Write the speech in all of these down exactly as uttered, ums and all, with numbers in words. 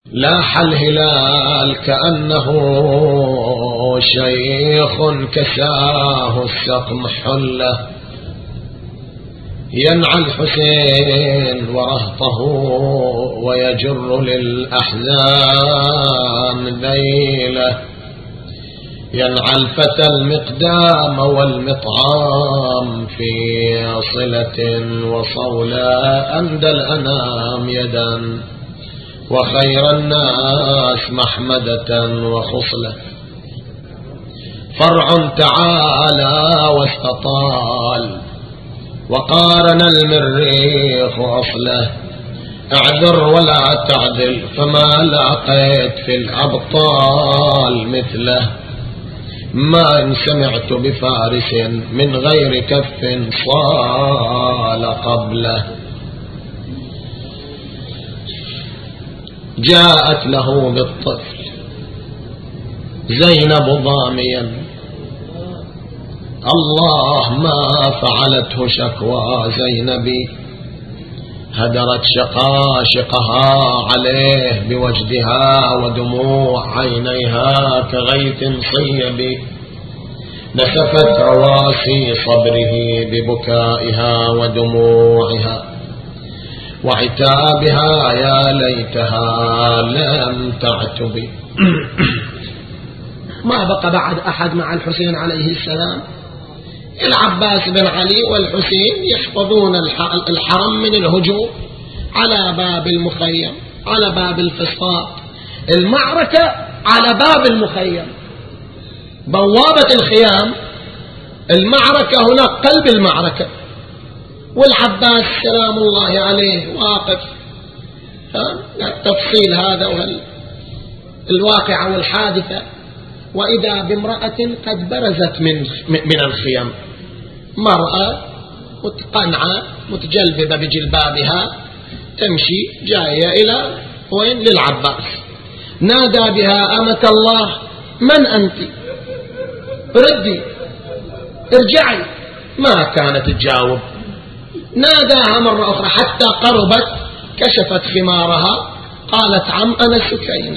لاح الهلال كأنه شيخ كساه السقم حله، ينعى الحسين ورهطه ويجر للأحزان ذيله، ينعى الفتى المقدام والمطعام في صلة وصولا، أندى الأنام يدا وخير الناس محمدة وخصلة، فرع تعالى واستطال وقارن المريخ أصله، اعذر ولا تعدل فما لاقيت في الأبطال مثله، ما إن سمعت بفارس من غير كف صال قبله. جاءت له بالطفل زينب ضاميا، الله ما فعلته شكوى زينبي، هدرت شقاشقها عليه بوجدها ودموع عينيها كغيث صيب، نسفت رواسي صبره ببكائها ودموعها وعتابها، يا ليتها لم تعتب. ما بقى بعد أحد مع الحسين عليه السلام، العباس بن علي والحسين يحفظون الحرم من الهجوم على باب المخيم، على باب الفسطاط، المعركة على باب المخيم، بوابة الخيام، المعركة هنا قلب المعركة، والعباس سلام الله عليه واقف. التفصيل هذا والواقعة والحادثة، وإذا بامرأة قد برزت من من الخيام، مرأة متقنعة متجلببة بجلبابها تمشي جاية إلى وين؟ للعباس. نادى بها أمة الله من أنت؟ ردي ارجعي، ما كانت تجاوب. ناداها مرة أخرى حتى قربت، كشفت خمارها قالت عم أنا سكينة،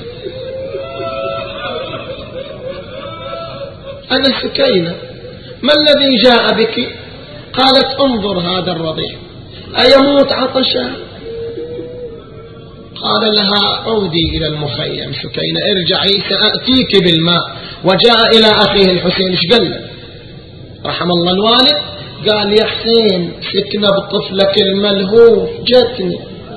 أنا سكينة، ما الذي جاء بك؟ قالت انظر هذا الرضيع أيموت عطشا؟ قال لها عودي إلى المخيم سكينة، ارجعي سأأتيك بالماء. وجاء إلى أخيه الحسين، ايش قال له؟ رحم الله الوالد، قال يا حسين سكنة بطفلك الملهوف جتني،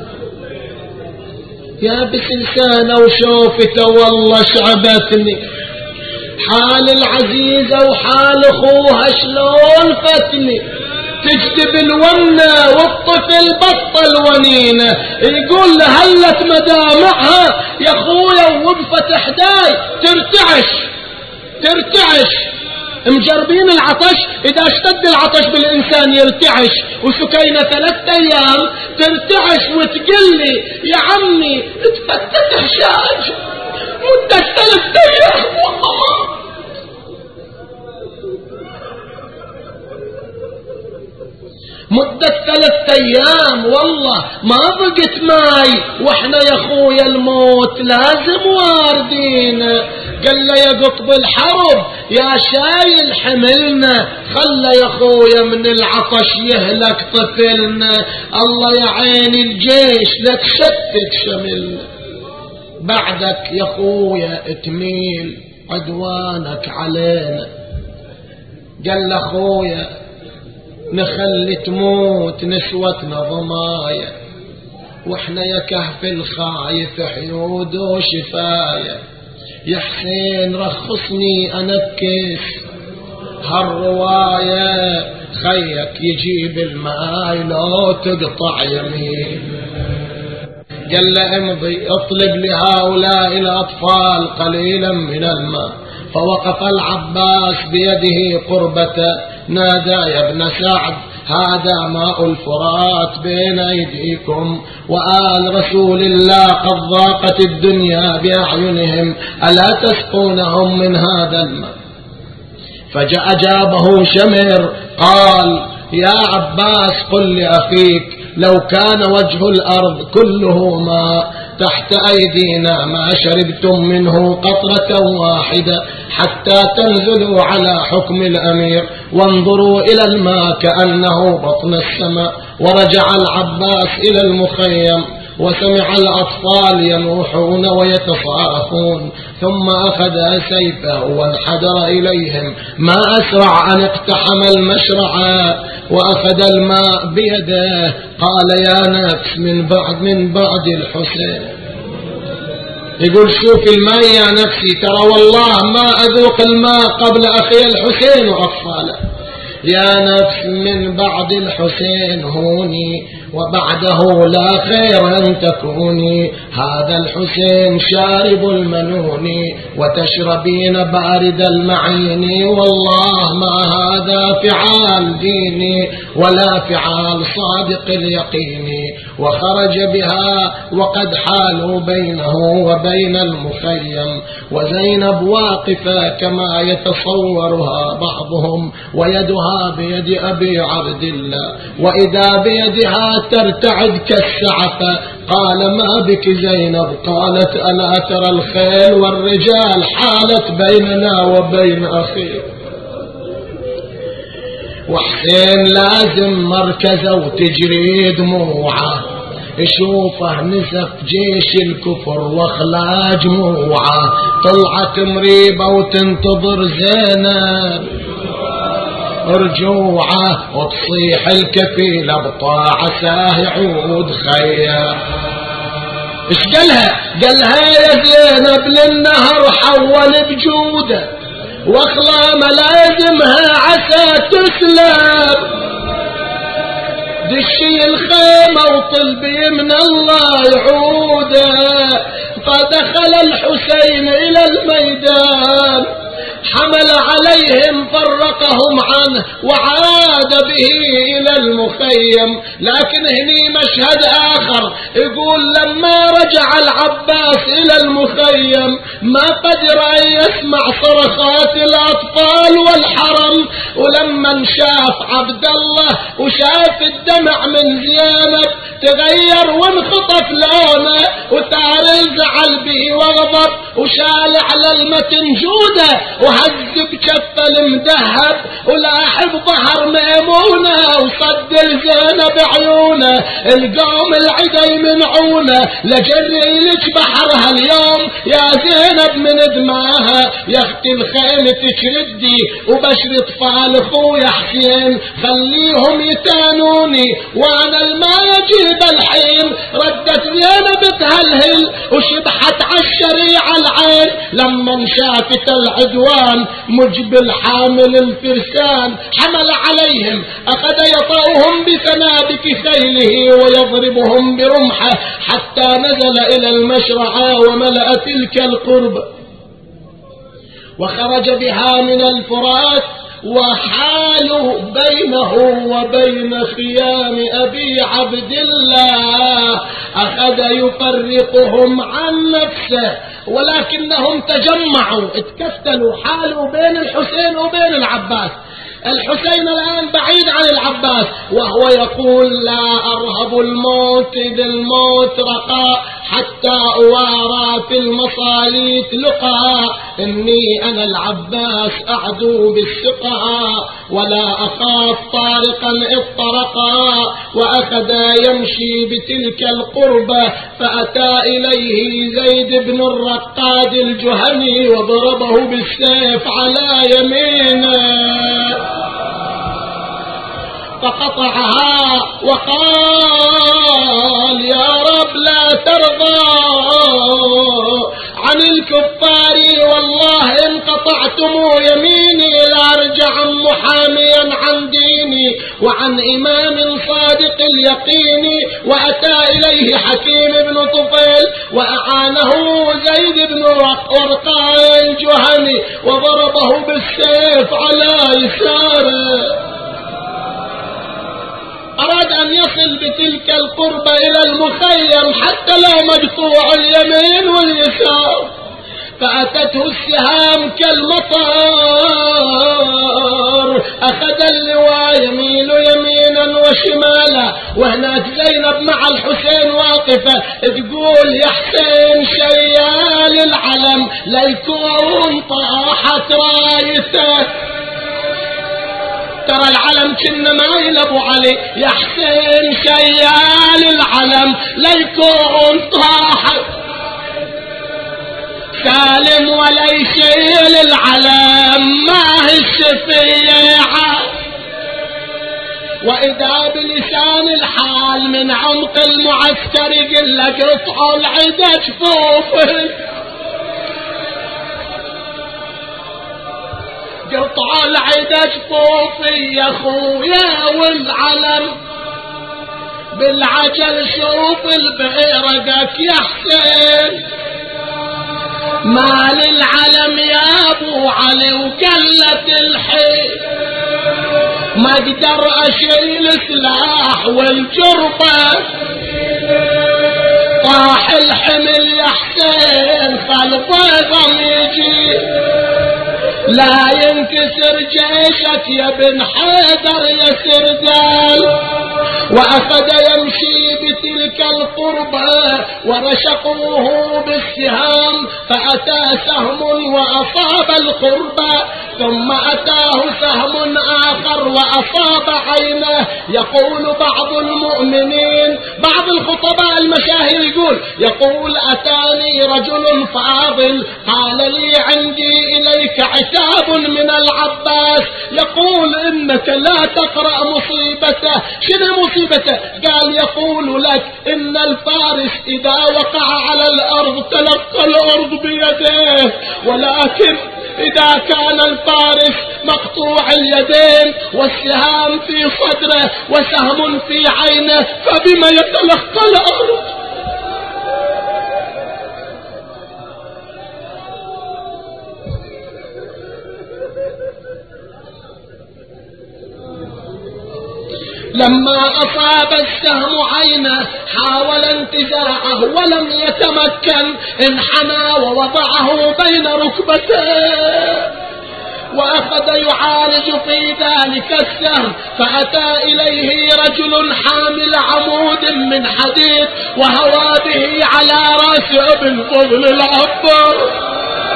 يا بس لسانه وشوفته والله شعبتني، حال العزيزة وحال اخوها شلون فتني، تجتب الونة والطفل بطل ونينة، يقول له هلت مدامعها يا اخويا ووقفت حداي ترتعش ترتعش. مجربين العطش، اذا اشتد العطش بالانسان يرتعش، وسكينة ثلاثة ايام ترتعش وتقلي يا عمي تفتت حشاج مدة ثلاثة ايام والله. مدة ثلاثة ايام والله ما بقت ماي، واحنا يا اخويا الموت لازم واردين. قال له يا قطب الحرب يا شايل حملنا، خلى يا اخويا من العطش يهلك طفلنا، الله يا عين الجيش لك شتت شملنا، بعدك يا اخويا تميل عدوانك علينا. قال له اخويا نخلي تموت نسوتنا ضمايا، واحنا يا كهف الخايف حيود وشفايا، يا حسين رخصني انكس هالرواية، خيك يجيب الماي لو تقطع يمين. قال له امضي اطلب لهؤلاء الاطفال قليلا من الماء. فوقف العباس بيده قربته، نادى يا ابن سعد هذا ماء الفرات بين أيديكم، وآل رسول الله قد ضاقت الدنيا بأعينهم، ألا تسقونهم من هذا الماء؟ فأجابه شمر قال يا عباس قل لأخيك لو كان وجه الأرض كله ماء تحت أيدينا ما شربتم منه قطرة واحدة حتى تنزلوا على حكم الأمير وانظروا إلى الماء كأنه بطن السماء. ورجع العباس إلى المخيم وسمع الأطفال ينوحون ويتصارخون، ثم أخذ سيفه وانحدر إليهم. ما أسرع أن اقتحم المشرع وأخذ الماء بيده. قال يا نفس من بعد من بعد الحسين. يقول شوف الماء يا نفسي، ترى والله ما أذوق الماء قبل أخي الحسين وأطفاله. يا نفس من بعد الحسين هوني وبعده لا خير أن تكوني. هذا الحسين شارب المنون وتشربين بارد المعين. والله ما هذا فعال ديني ولا فعال صادق اليقين. وخرج بها وقد حالوا بينه وبين المخيم، وزينب واقفة كما يتصورها بعضهم ويدها بيد أبي عبد الله، وإذا بيدها ترتعد كالسعفة. قال ما بك زينب؟ قالت ألا ترى الخيل والرجال حالت بيننا وبين أخيه. وحسين لازم مركزه وتجري دموعه، يشوفه نزف جيش الكفر واخلى جموعه. طلعت مريبة وتنتظر زينب رجوعه، وتصيح الكفيلة بطاعة ساه يعود خيا. ايش قالها؟ قالها يا زينب للنهر حول بجوده واخلى ملازمها عسى تسلم. دشي الخيمة وطلبي من الله يعوده. فدخل الحسين إلى الميدان حمل عليهم فرقهم عنه وعاد به إلى المخيم. لكن هني مشهد آخر يقول لما رجع العباس إلى المخيم ما قدر أن يسمع صرخات الأطفال والحرم. ولما شاف عبد الله وشاف الدمع من زينب تغير وانخطف لونه وثار الزعل به وغضب وشال على المتن جوده وهز بكفه المدهب ولاحب ظهر ميمونه وصد زينب عيونه. القوم العدا يمنعونه لجري لك بحرها اليوم يا زينب من دماها. يا اختي الخيل تشردي وبشر اطفال اخويا حسين خليهم يتانوني وانا الماء يجيب الحين. ردت زينب تهلهل وشبحت عالشريعة العين لما شافت العدوان مجبل حامل الفرسان. حمل عليهم أخذ يطأهم بسنابك خيله ويضربهم برمحه حتى نزل إلى المشرعة وملأ تلك القرب وخرج بها من الفرات وحالوا بينه وبين خيام أبي عبد الله. أخذ يفرقهم عن نفسه ولكنهم تجمعوا اتكفتلوا حالوا بين الحسين وبين العباس. الحسين الآن بعيد عن العباس وهو يقول لا أرهب الموت بالموت رقاء حتى أوارى في المصاليت لقاء. إني أنا العباس أعدو بالسقاء ولا أخاف طارقا اضطرقا. وأخذ يمشي بتلك القربة فأتى إليه زيد بن الرقاد الجهني وضربه بالسيف على يمينه فقطعها وقال يا رب لا ترضى عن الكفار والله إن قطعتم يميني لأرجع محاميا عن ديني وعن إمام صادق اليقين. وأتى إليه حكيم بن طفيل وأعانه زيد بن ورقاء الجهني وضربه بالسيف على يساره. أراد أن يصل بتلك القربة إلى المخيم حتى لا مقطوع اليمين واليسار فأتته السهام كالمطر يقول أخذ اللواء يميل يمينا وشمالا، وهناك زينب مع الحسين واقفة تقول يا حسين شيال العلم ليكون طاحت رايته. ترى العلم كنا مايل ابو علي، يا حسين شيال العلم ليكون طاحت سالم ولا يشيل العلم ما هي الشفيعة. وإذا بلسان الحال من عمق المعسكر يقول لك اطعوا العدا جفوفه، قطع العدا جفوفي يا خويا والعلم بالعجل شوف البئرقك يا حسين، مال العلم يا ابو علي وقلت الحيل، ما اقدر اشيل سلاح والجربة طاح الحمل يا حسين فالضيغم يجي، لا ينكسر جيشك يا بن حيدر يا سردال. وأخذ يمشي بتلك القربة ورشقوه بالسهام، فأتى سهم وأصاب القربة، ثم أتاه سهم آخر وأصاب عينه. يقول بعض المؤمنين بعض الخطباء المشاهير يقول يقول أتاني رجل فاضل قال لي عندي إليك عتاب من العباس، يقول إنك لا تقرأ مصيبته. شنو مصيبته؟ قال يقول لك إن الفارس إذا وقع على الأرض تلقى الأرض بيديه، ولكن إذا كان الفارس مقطوع اليدين والسهام في صدره وسهم في عينه فبما يتلقى الأرض؟ لما أصاب السهم عينه حاول انتزاعه ولم يتمكن، انحنى ووضعه بين ركبتيه وأخذ يعالج في ذلك السهم. فأتى إليه رجل حامل عمود من حديد وهوى به على رأس ابن فضل العباس.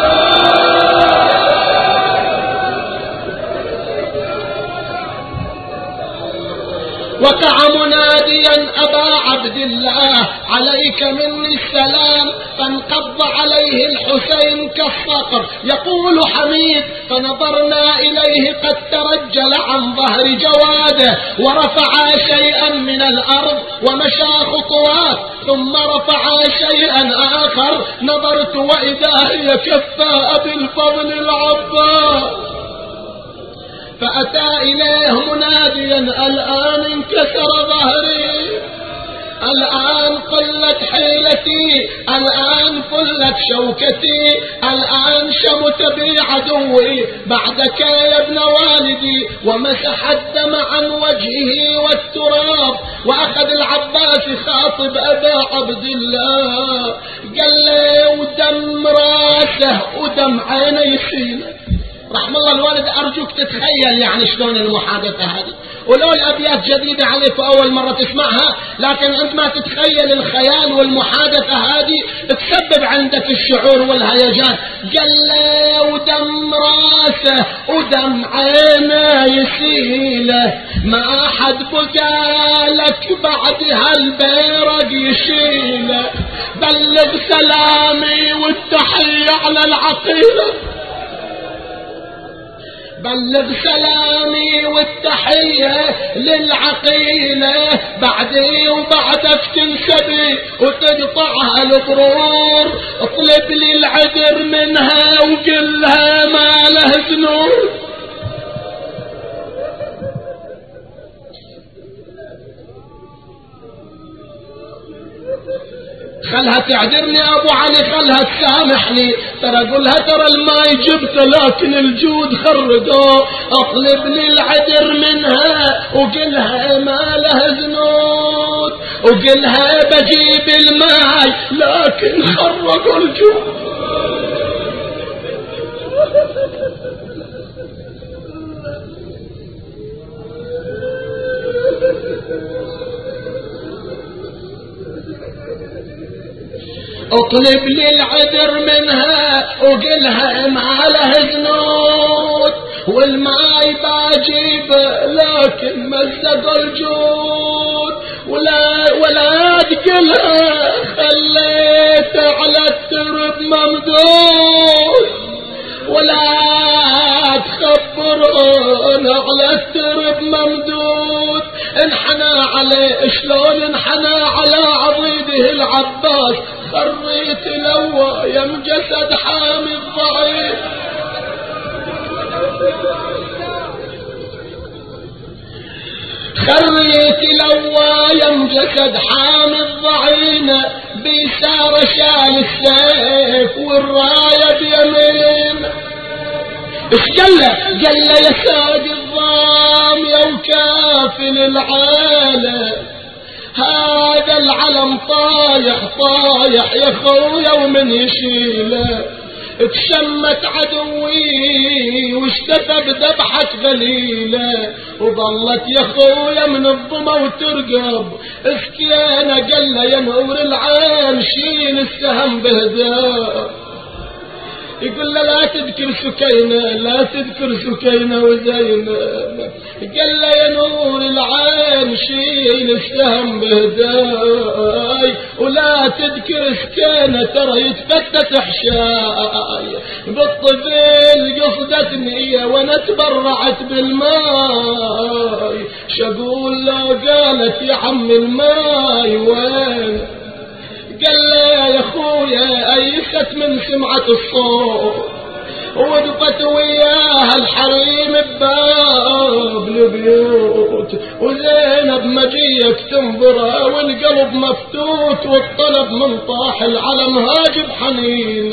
وقع مناديا أبا عبد الله عليك مني السلام، فانقض عليه الحسين كالصقر. يقول حميد فنظرنا إليه قد ترجل عن ظهر جواده ورفع شيئا من الأرض ومشى خطوات، ثم رفع شيئا آخر نظرت وإذا هي كفة أبي الفضل العباس. فأتى إليه مناديا الآن انكسر ظهري، الآن قلت حيلتي، الآن فلت شوكتي، الآن شمت بي عدوي بعدك يا ابن والدي. ومسح الدم عن وجهه والتراب. وأخذ العباس خاطب أبا عبد الله قال له ودم راسه ودم عينه يسيله. رحم الله الوالد أرجوك تتخيل يعني شلون المحادثة هذه، ولو الأبيات جديدة عليك وأول مرة تسمعها، لكن أنت ما تتخيل الخيال والمحادثة هذه تسبب عندك الشعور والهيجان. قال له ودم راسه ودم عينه يسيله، ما حد بقى لك بعد هالبيرق يشيله، بلغ سلامي والتحية على العقيلة، بلغ سلامي والتحية للعقيلة، بعدي وبعدك تنسبي وتقطعها الغرور، اطلب لي العذر منها وقلها ما له ذنوب. خلها تعذرني ابو علي، خلها تسامحني، ترى قولها ترى الماي جبته لكن الجود خرجه، اطلب لي العذر منها وقلها ما له ذنوب، وقلها بجيب الماي لكن خرجوا الجود. اطلب لي العذر منها وقلها ما له ذنوب والماي باجيب لكن مزق الجود ولا ولا تقلها خليت على الترب ممدود ولا تخبرون على الترب ممدود انحنى عليه شلون انحنى على عضيده العباس خريت لوى يم جسد حامي الضعيف خريت لوى يم جسد حامي الضعين بيسار شال السيف والراية بيمين ايش قال له؟ قال له يا ساق الضام يا وكافل العالم هذا العلم طايح طايح يا خويا ومن يشيله اتشمت عدوي واشتفى بذبحة غليلة وظلت يا خويا من الظما وترقب اسكينة قال له يا نور العين شيل السهم بهداء يقول له لا تذكر سكينة لا تذكر سكينة وزينب قال له يا نور العين شيل السهم بهداي ولا تذكر سكينة ترى يتفتت حشاي بالطفل قصدتني وانا تبرعت بالماي شقول له قالت يا عم الماي وين قال له يا خويا ايست من سمعة الصوت وقفت وياها الحريم بباب البيوت وزينب مجيك تنظره والقلب مفتوت والطلب من طاح العلم هاجب حنين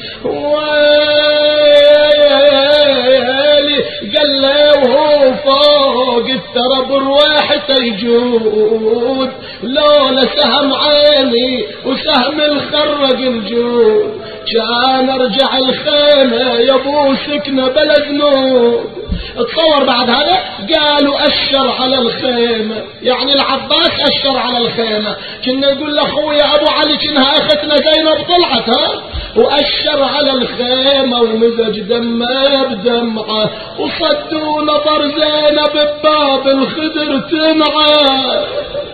ويلي قال له وهو فوق الترب رواحته يجود لولا سهم عيني وسهم الخرق الجود كان ارجع الخيمة يا ابو سكنة بلا ذنوب اتصور بعد هذا قالوا اشر على الخيمة يعني العباس اشر على الخيمة كنا نقول لاخويا ابو علي كنها اختنا زينب طلعت ها واشر على الخيمة ومزج دمه بدمعه وصدوا نظر زينب بباب الخدر تنعى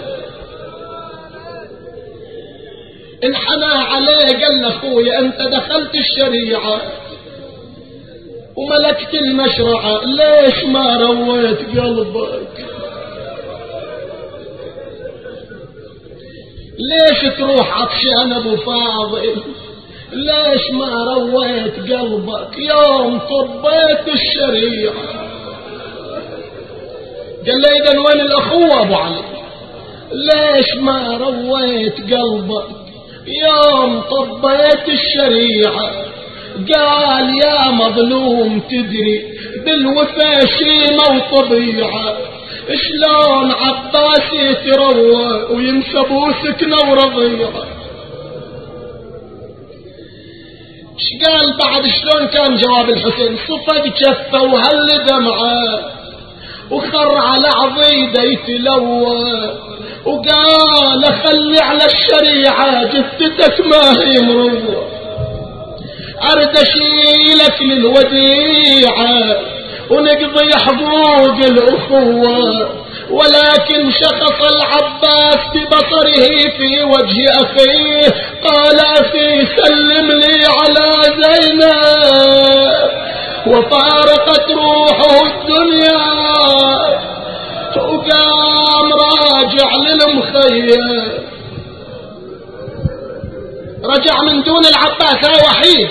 انحنى عليه قال له اخويا انت دخلت الشريعة وملكت المشرعة ليش ما رويت قلبك ليش تروح عطشان ابو فاضل ليش ما رويت قلبك يوم طبيت الشريعة قال له اذا وين الاخوة ابو علي ليش ما رويت قلبك يوم طبيت الشريعة قال يا مظلوم تدري بالوفا شيمة وطبيعة شلون عباس يتروى وينسبوا سكنة ورضيعة ايش قال بعد شلون كان جواب الحسين صفق كفه وهل دمعه وخر على عضيده يتلوى وقال خلي على الشريعة جثتك ما هي مروة أرد أشيلك للوديعة ونقضي حقوق الأخوة ولكن شخص العباس ببصره في وجه أخيه قال أخي سلم لي على زينب وفارقت روحه الدنيا وقام راجع للمخيم رجع من دون العباس هاي وحيد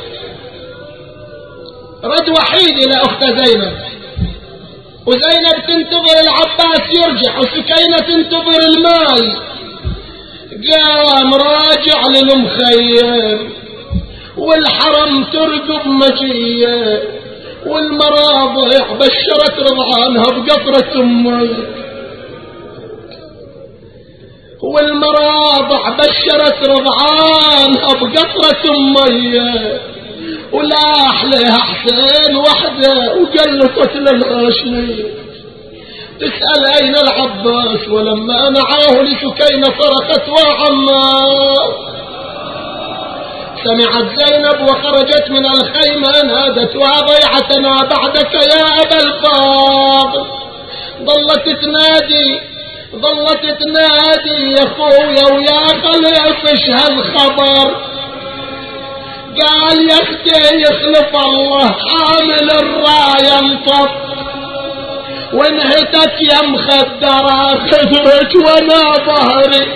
رد وحيد إلى أخت زينب وزينب تنتظر العباس يرجع وسكينة تنتظر المال قام راجع للمخيم والحرم ترقب مجيه والمراضع بشرت رضعانها بقطرة أمي والمراضع بشرت رضعانها بقطرة أمي ولاح لها حسين وحده وقلطت للغاشمي تسأل أين العباس ولما نعاه لسكينة صرخت وعمار سمعت زينب وخرجت من الخيمة نادت وضيعتنا بعدك يا أبا الفاضل. ظلت تنادي ظلت تنادي يا خويا ويا خليف ايش هالخبر. قال يا اختي يخلف الله حامل الراية انطف وانهتك يا مخدرة خدرك وانا ظهري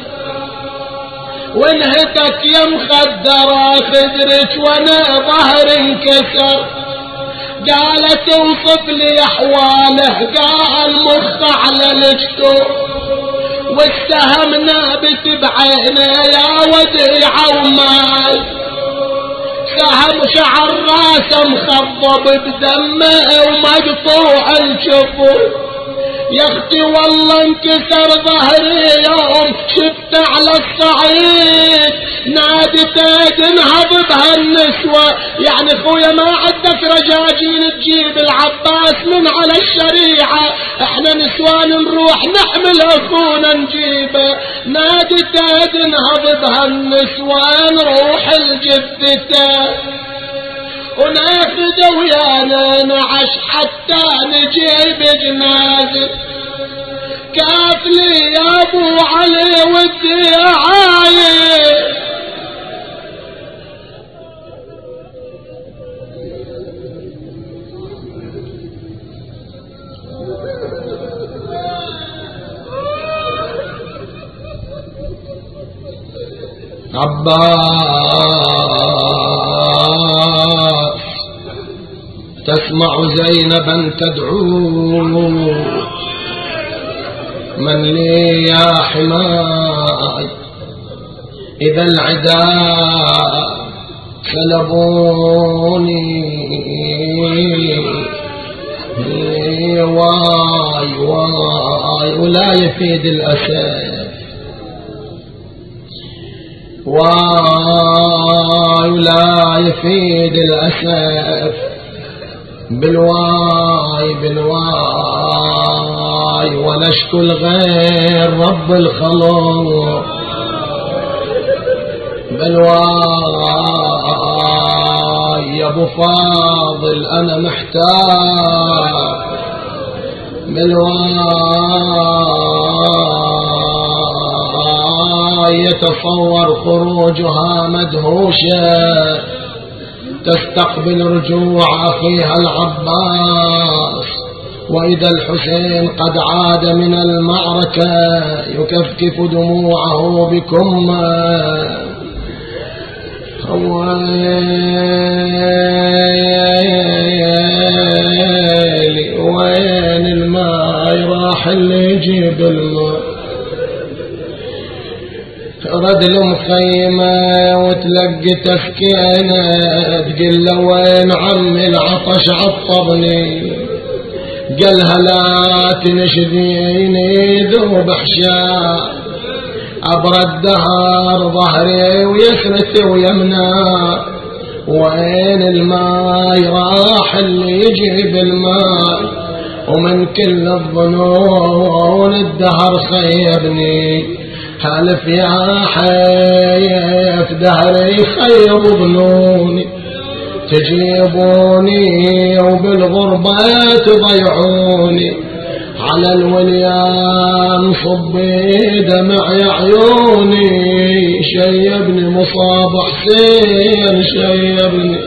وانهتك يا مخدرة خدرك وانا ظهري انكسر. قالت اوصف لي احواله قال المخ على لجته والسهم نابت بعينه يا وديعة ومال. سهم شعر راسه مخضب بدمه ومقطوع الجفر. يا اختي والله انكسر ظهري يوم شفت على الصعيد نادت تنهض بهالنسوة. يعني خويا ما عندك رجاجين تجيب العباس من على الشريعة احنا نسوان نروح نحمل اخونا نجيبه. نادت تنهض بهالنسوة نروح الجدته وناخذ ويانا نعش حتى نجيب جنازة. كافلي يا ابو علي ودي عايش عباس تسمع زينبا تدعو من لي يا حماي إذا العداء سلبوني واي واي ولا يفيد الأسف واي ولا يفيد الأسف بالواي بالواي ونشكو الغير رب الخلق بالواي يا ابو فاضل انا محتاج بالواي يتصور خروجها مدهوشة تستقبل رجوع أخيها العباس وإذا الحسين قد عاد من المعركة يكفكف دموعه بكمه. ويلي وين الماء راح اللي يجيب الماء. رد المخيمة وتلقي تسكينة تقل له وين عمي العطش عطبني. قالها لا تنشديني ذوب حشاء أبرد دهر ظهري ويسرتي ويمنى. وين الماي راح اللي يجيب الماي ومن كل الظنون الدهر خيبني. حالف يا حيف دهري خير ظنوني تجيبوني وبالغربة تضيعوني. على الوليان صبي دمع عيوني شيبني مصاب حسين شيبني.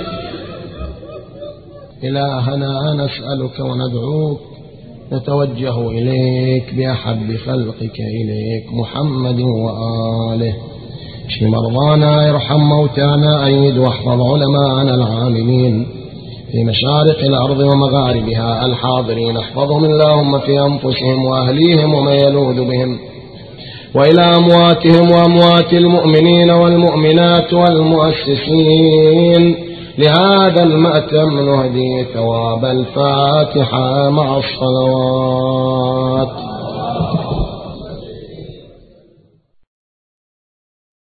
إلهنا نسألك وندعوك نتوجه إليك بأحب خلقك إليك محمد وآله. اشف مرضانا ارحم موتانا أيد واحفظ علماءنا العاملين في مشارق الأرض ومغاربها الحاضرين. احفظهم اللهم في أنفسهم وأهليهم ومن يلوذ بهم وإلى أمواتهم وأموات المؤمنين والمؤمنات والمؤسسين لهذا المأتم نهدي ثواب الفاتحة مع الصلوات.